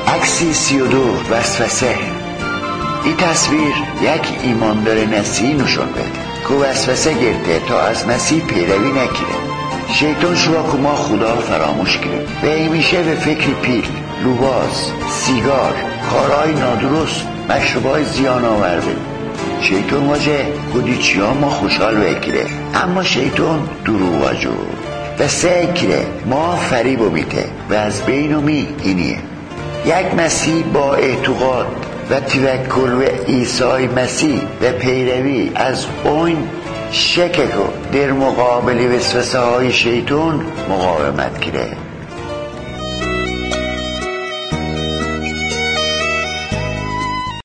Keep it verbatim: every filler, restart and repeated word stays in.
عکسی سی و دو وسوسه. این تصویر یک ایماندار نسی نشون بده که وسوسه گرده تا از مسیح پیروی نکنه. شیطان شما که ما خدا فراموش کرد و همیشه به فکر پیر، لباس، سیگار، کارهای نادرست، مشروبای زیان آورده. شیطان واجه کدیچی ها ما خوشحال بکره، اما شیطان دروغ واجه و سعی کره ما فریب میده و از بین می اینیه. یک مسیح با اعتقاد و توکل و عیسی مسیح و پیروی از اون شکل در مقابل وسوسه های شیطان مقاومت کرده.